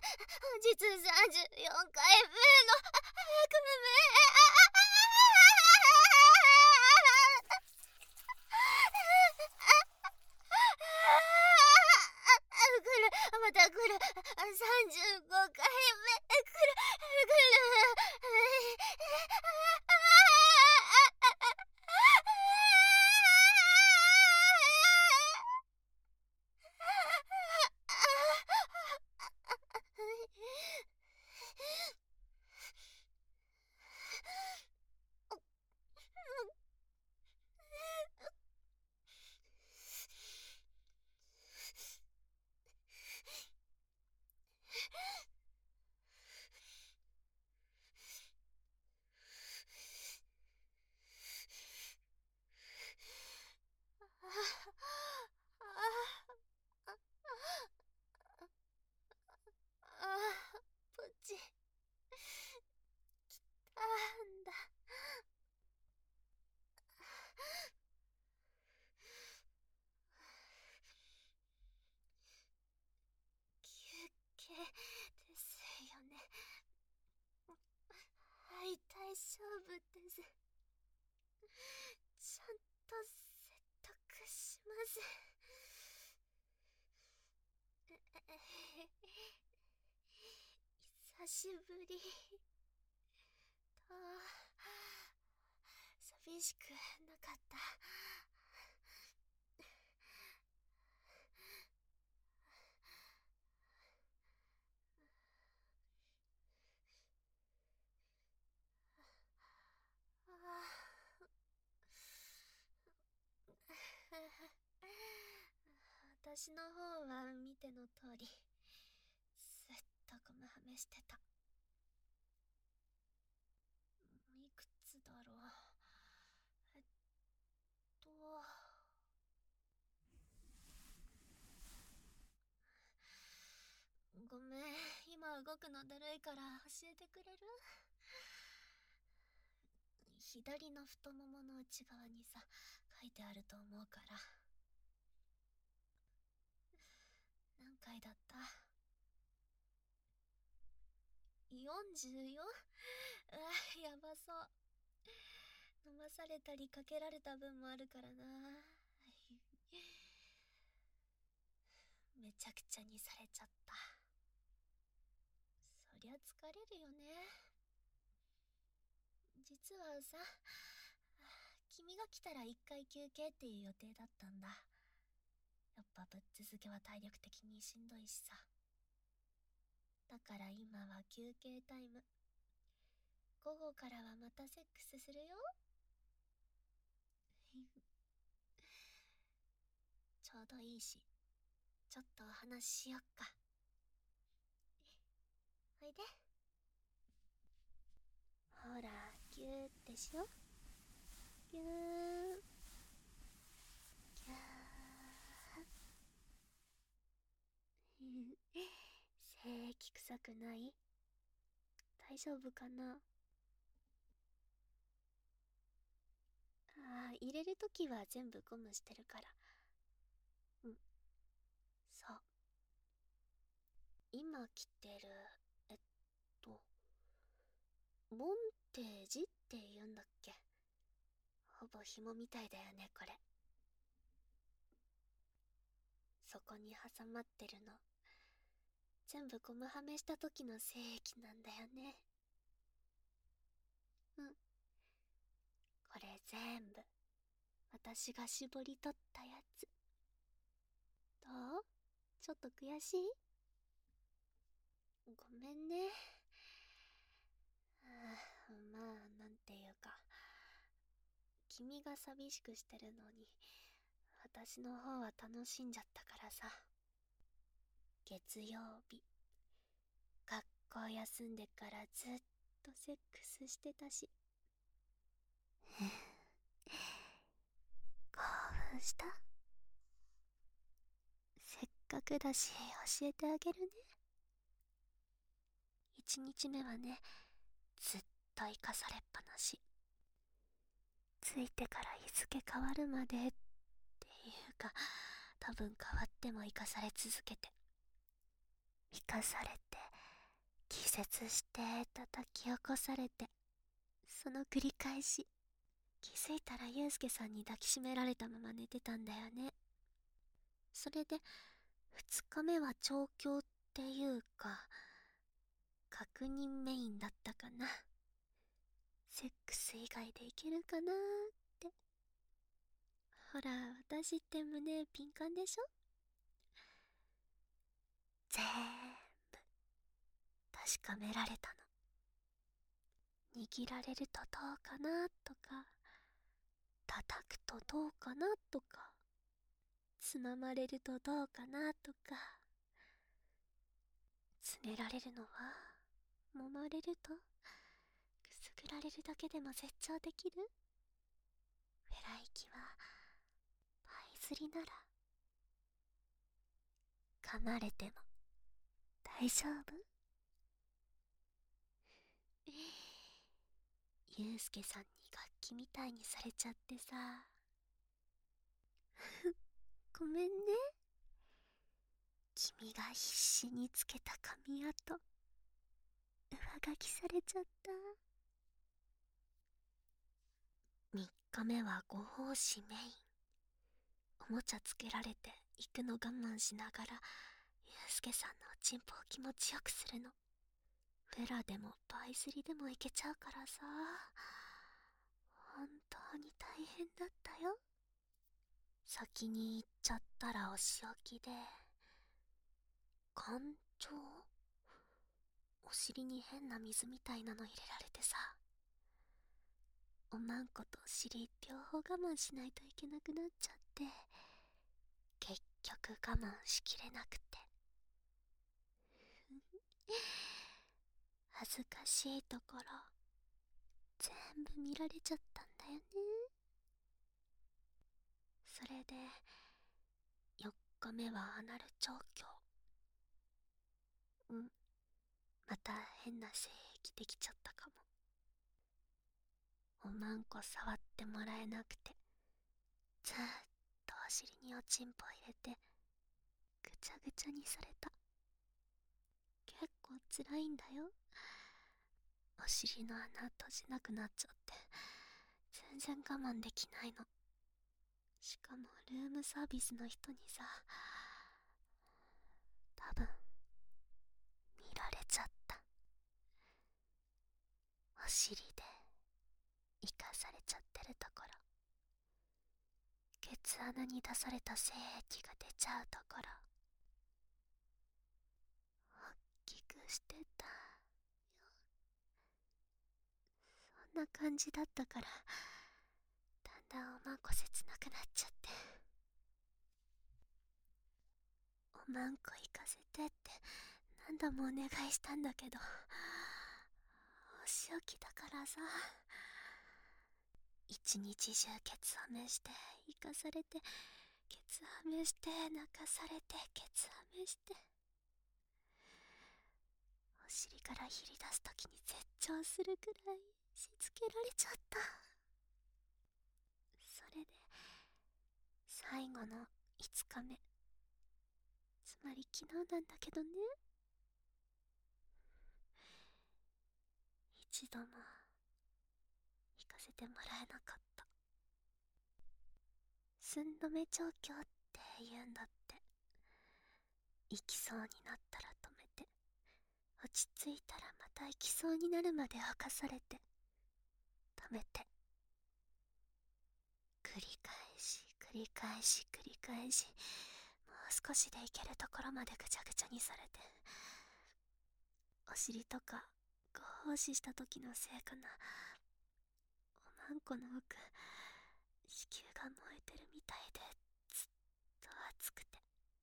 実34回目の革命。来る、また来る。35回目。来る、来る。ポチ来たんだ。休憩ですよね。はい、大丈夫です。ちゃんと説得します。久しぶりだ。寂しくなかった？私の方は見ての通り、ずっとゴムはめしてた。いくつだろう。ごめん、今動くのだるいから教えてくれる？左の太ももの内側にさ、書いてあると思うから。何回だった？ 44？ うわ、やばそう。飲まされたりかけられた分もあるからな。めちゃくちゃにされちゃった。そりゃ疲れるよね。実はさ、君が来たら1回休憩っていう予定だったんだ。やっぱぶっ続けは体力的にしんどいしさ。だから今は休憩タイム。午後からはまたセックスするよ。ちょうどいいし、ちょっとお話ししよっか。おいで。ほら、ギューってしよ。ギューギャー精液臭くない？大丈夫かな？入れるときは全部ゴムしてるから。うん、そう。今着てる、ボンテージって言うんだっけ？ほぼ紐みたいだよね、これ。そこに挟まってるの、全部ゴムはめした時の精液なんだよね。うん。これ全部、私が絞り取ったやつ。どう？ちょっと悔しい？ごめんね。まあ、なんていうか、君が寂しくしてるのに、私の方は楽しんじゃったからさ。月曜日、学校休んでからずっとセックスしてたし。興奮した？せっかくだし教えてあげるね。1日目はね、ずっと生かされっぱなし。ついてから日付変わるまでっていうか、多分変わっても生かされ続けて、生かされて気絶して叩き起こされて、その繰り返し。気づいたらユウスケさんに抱きしめられたまま寝てたんだよね。それで2日目は調教っていうか確認メインだったかな。セックス以外でいけるかなーって。ほら、私って胸敏感でしょ。全部確かめられたの。握られるとどうかなとか、叩くとどうかなとか、つままれるとどうかなとか、つねられるのは、揉まれると、くすぐられるだけでも絶頂できる。フェライキは、パイズリなら、噛まれても、大丈夫？ユウスケさんに楽器みたいにされちゃってさ。ごめんね。君が必死につけた髪跡、上書きされちゃった。3日目はご奉仕メイン。おもちゃつけられて行くの我慢しながら、ユウスケさんのおちんぽを気持ちよくするの。フェラでもパイズリでもいけちゃうからさ。本当に大変だったよ。先に行っちゃったらお仕置きで、感情？お尻に変な水みたいなの入れられてさ。おまんことお尻両方我慢しないといけなくなっちゃって、結局我慢しきれなくて。恥ずかしいところ、全部見られちゃったんだよね。それで、4日目はアナル調教。また変な性癖できちゃったかも。おまんこ触ってもらえなくて、ずーっとお尻におちんぽ入れて、ぐちゃぐちゃにされた。結構辛いんだよ。お尻の穴閉じなくなっちゃって、全然我慢できないの。しかもルームサービスの人にさ、多分見られちゃった。お尻で生かされちゃってるところ、ケツ穴に出された精液が出ちゃうところ、大きくしてたよ。そんな感じだったから、だんだんおまんこ切なくなっちゃって。おまんこ行かせてって何度もお願いしたんだけど、お仕置きだからさ。一日中ケツはめして行かされて、ケツはめして泣かされて、ケツはめして、お尻からひり出すときに絶頂するくらいしつけられちゃった。それで最後の5日目、つまり昨日なんだけどね、一度も行かせてもらえなかった。寸止め調教って言うんだって。行きそうになったら止めて、落ち着いたらまた行きそうになるまで吐かされて、止めて、繰り返し繰り返し繰り返し、もう少しで行けるところまでぐちゃぐちゃにされて。お尻とかご奉仕した時のせいかな、おまんこの奥、子宮が燃えてるみたいで、ずっと熱くて。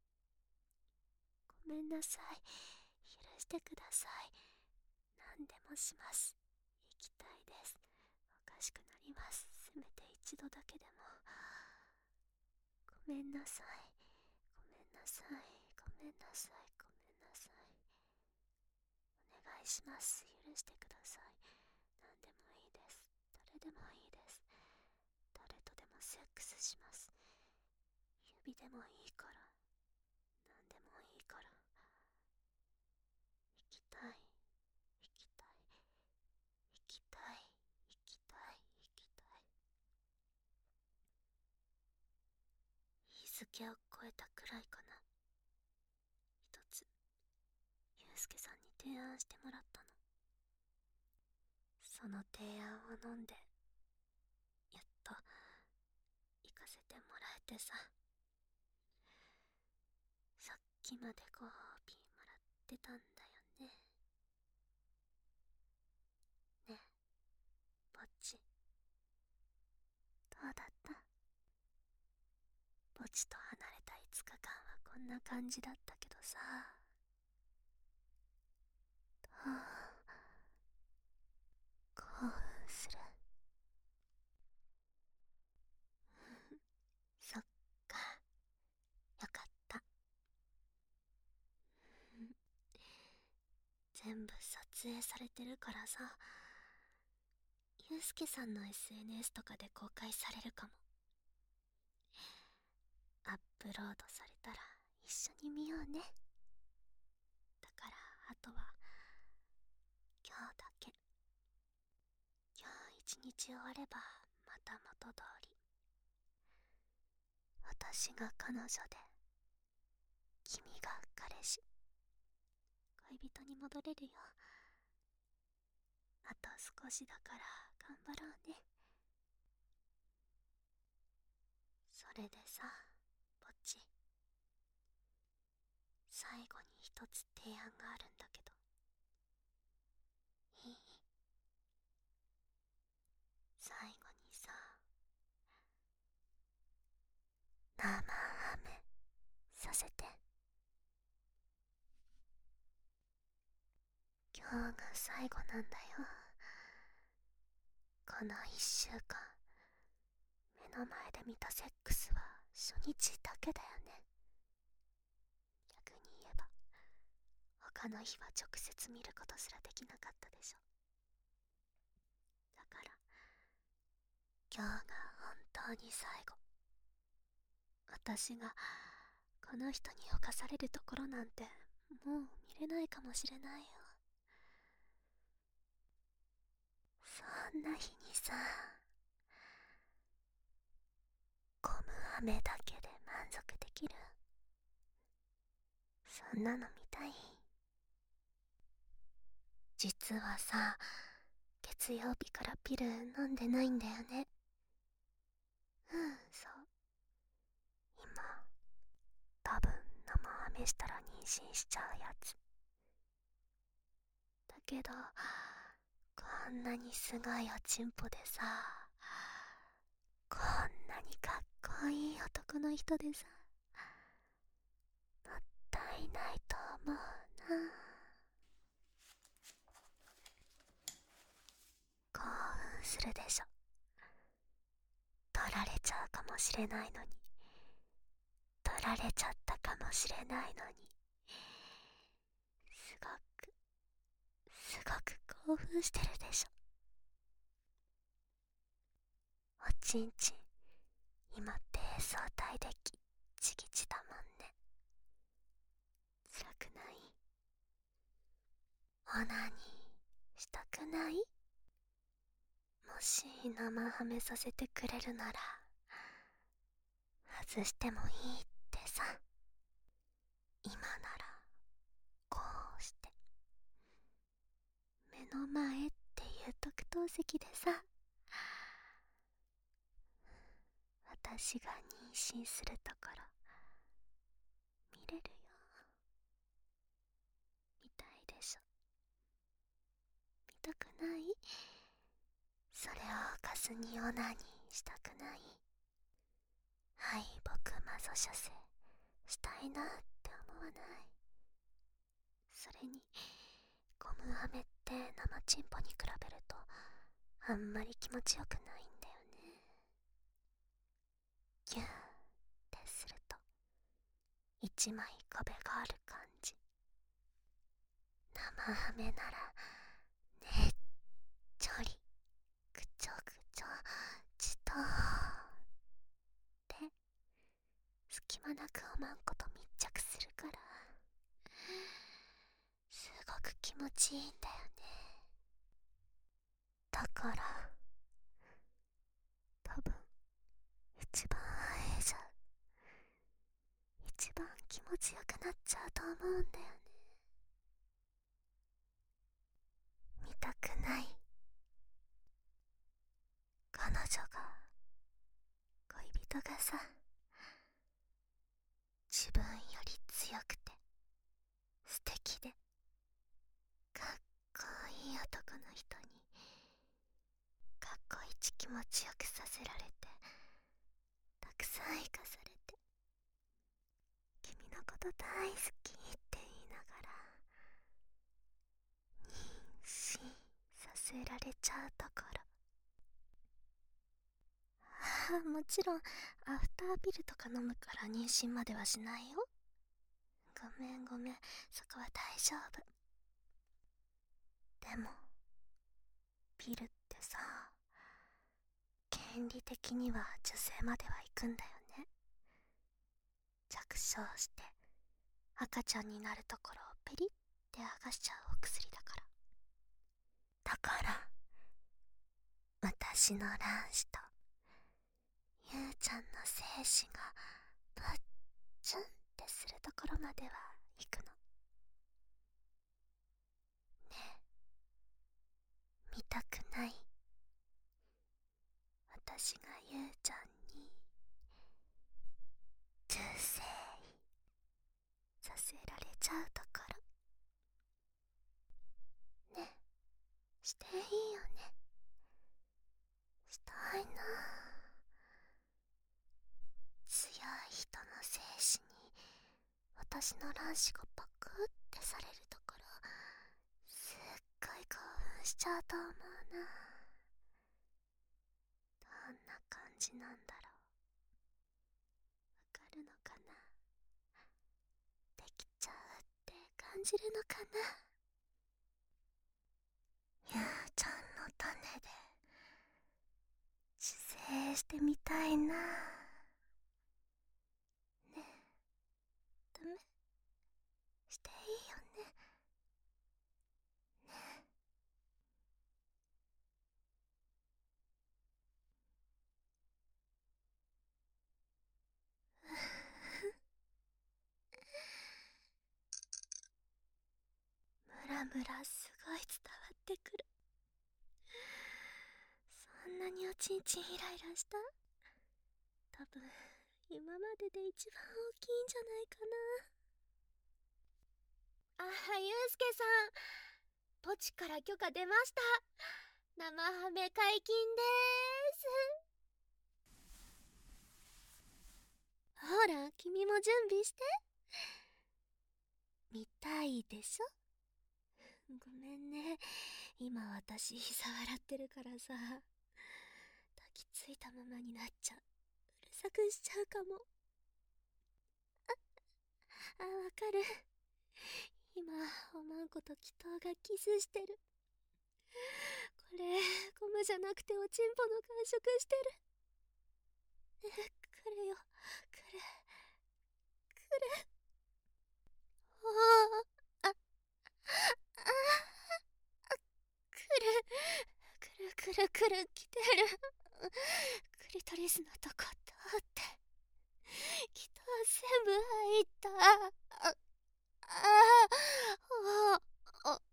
ごめんなさい、許してください。何でもします。行きたいです。おかしくなります。せめて一度だけでも。ごめんなさい、ごめんなさい、ごめんなさい、ごめんなさい。お願いします。許してください。何でもいいです。誰でもいいです。誰とでもセックスします。指でもいいから、何でもいいから。行きたい。 を超えたくらいかな。一つユうスケさんに提案してもらったの。その提案を飲んでやっと行かせてもらえてさ。さっきまでご褒美もらってたんだよね。ねえぼっち、どうだった？ぼっちと離れた5日間はこんな感じだったけどさ、どう？興奮する？そっか、よかった。全部撮影されてるからさ、ユうスケさんの SNS とかで公開されるかも。アップロードされたら一緒に見ようね。だからあとは今日だけ。今日一日終わればまた元通り。私が彼女で君が彼氏、恋人に戻れるよ。あと少しだから頑張ろうね。それでさ、ぼっち、最後に一つ提案があるんだけど、いい？最後にさ、生ハメさせて。今日が最後なんだよ。この1週間、目の前で見たセックスは初日だけだよね。逆に言えば他の日は直接見ることすらできなかったでしょ。だから今日が本当に最後。私がこの人に侵されるところなんてもう見れないかもしれないよ。そんな日にさ、ゴム飴だけで満足できる？そんなの見たい？実はさ、月曜日からピル飲んでないんだよね。そう。今、多分生飴したら妊娠しちゃうやつ。だけど、こんなにすごいおちんぽでさ、こんなにかっこいい男の人でさ、もったいないと思うな。興奮するでしょ。取られちゃうかもしれないのに、取られちゃったかもしれないのに、すごく興奮してるでしょ。おちんちん今低層体でギッチギチだもんね。辛くない？オナニーしたくない？もし生ハメさせてくれるなら外してもいいってさ。今ならこうして目の前っていう特等席でさ、私が妊娠するところ見れるよ。見たいでしょ？見たくない？それをかすにオナニーしたくない？敗北マゾ射精したいなって思わない？それにゴム飴って生チンポに比べるとあんまり気持ちよくないんだよね。ギューってすると一枚壁がある感じ。生ハメならねっちょりぐちょぐちょじとって隙間なくおまんこと密着するからすごく気持ちいいんだよね。だから多分一番早いじゃんどん気持ちよくなっちゃうと思うんだよね。見たくない彼女が、恋人がさ、自分より強くて素敵でかっこいい男の人にかっこいち気持ちよくさせられて、たくさん生かされて、君のこと大好きって言いながら妊娠させられちゃうところ。もちろんアフターピルとか飲むから妊娠まではしないよ。ごめんごめん、そこは大丈夫。でもピルってさ、権利的には女性までは行くんだよね。着床して赤ちゃんになるところをペリって剥がしちゃうお薬だから。だから私の卵子とゆうちゃんの精子がプッチュンってするところまでは行くのね。え、見たくない？私がゆうちゃんに受精させられちゃうところね。していいよね。したいな。強い人の精子に私の卵子がパクってされるところ、すっごい興奮しちゃうと思うな。どんな感じなんだろう。わかるのかな。できちゃうって感じるのかな。ゆうちゃんの種で受精してみたいな。ねえ、ダメ？していいよね。ねムラムラすごい伝わってくる。そんなにおちんちんイライラした？多分今までで一番大きいんじゃないかな。ゆうすけさん、ポチから許可出ました。生ハメ解禁でーす。ほら、君も準備して。見たいでしょ？ごめんね、今私膝笑ってるからさ、抱きついたままになっちゃう。うるさくしちゃうかも。わかる。今おまんこと祈祷がキスしてる。これゴムじゃなくておちんぽの感触してる。来るよ、来る来る。おー、ああ来る来る来る来る、来てる。クリトリスのとこ通って祈祷全部入った。おお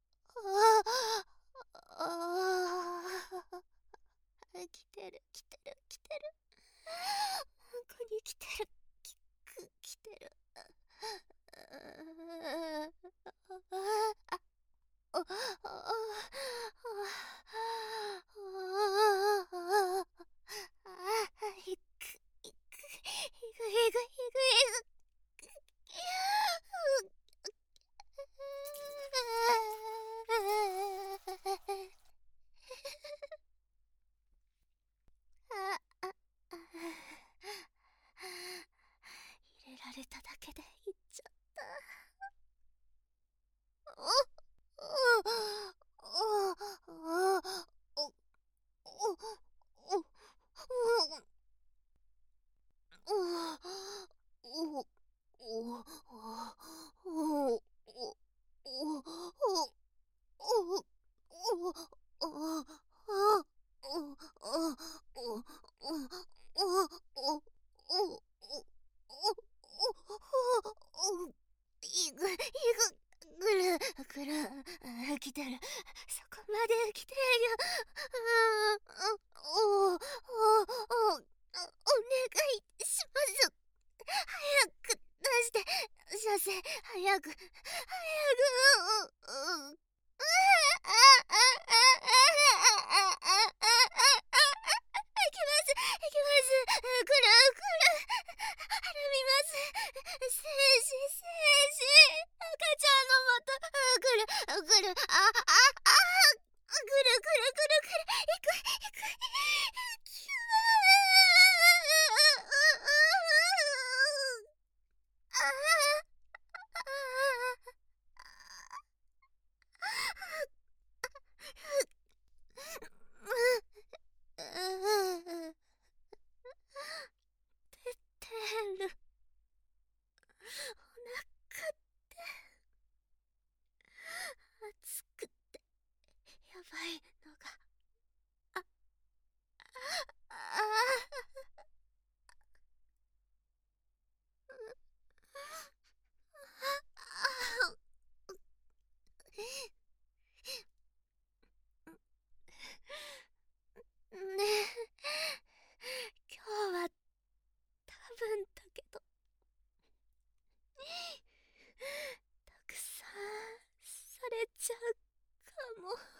来てる来てる来てる。ここに来てる。来てる。あいくいくいくいくいくいく。 まで来てよ。お願いします。早く出して、射精、早く、行きます、行きます。来る、はらみます。精子、赤ちゃんのもと、来る、行く、キュ出てる。お腹って熱くてやばいのが、あ、ねえ、今日は多分だけど、たくさんされちゃうかも。